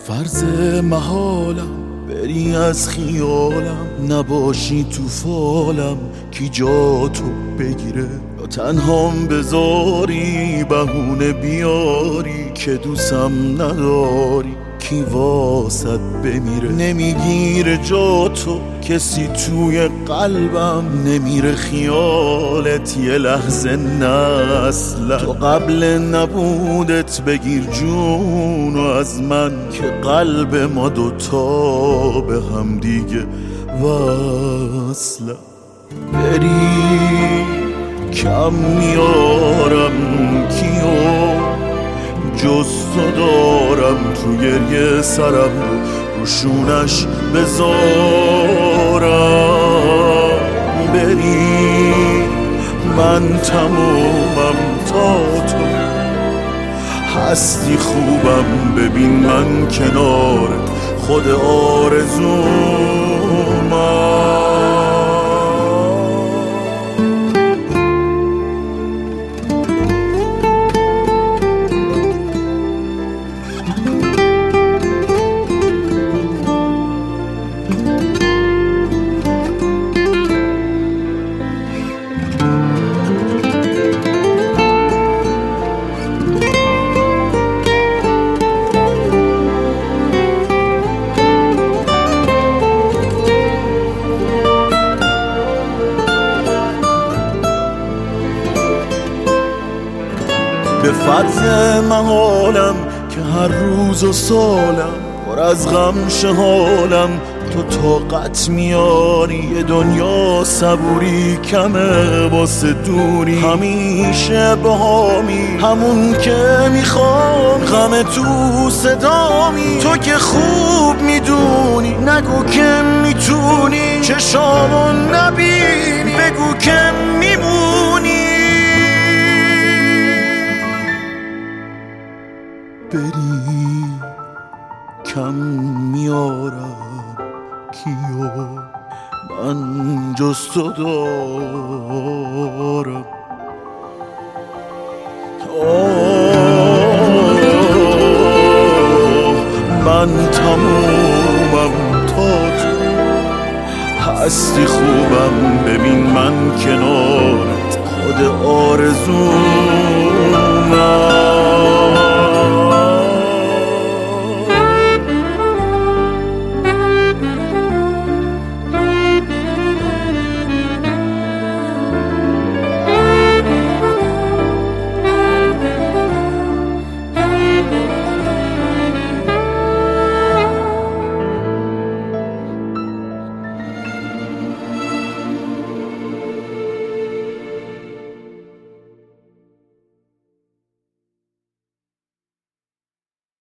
فرض محالم بری از خیالم، نباشی تو فالم کی جا تو بگیره، یا تنهام بذاری بهونه بیاری که دوستم نداری کی واسط بمیره. نمیگیره جا تو کسی توی قلبم، نمیره خیالت یه لحظه نه اصلا. تو قبل نبودت بگیر جونو از من که قلب ما دوتا به هم دیگه وصله. بری کم میارم کیو جز تو دارم، تو گریه سرم رو شونش بذارم. بری من تمومم تا تو هستی، خوبم ببین من کنار خود آرزومم. به فرض محالم که هر روز و سالم پر از غم شه حالم، تو طاقت میاری یه دنیا صبوری کمه واسه دوری، همیشه بهامی همون که میخوام، غم تو صدامی تو که خوب میدونی، نگو که میتونی چشامو نبینی، بگو که میمونی. بری کم میارم کیو من جز تو دارم. من تمومم تا تو هستی، خوبم ببین من کنارت خود آرزو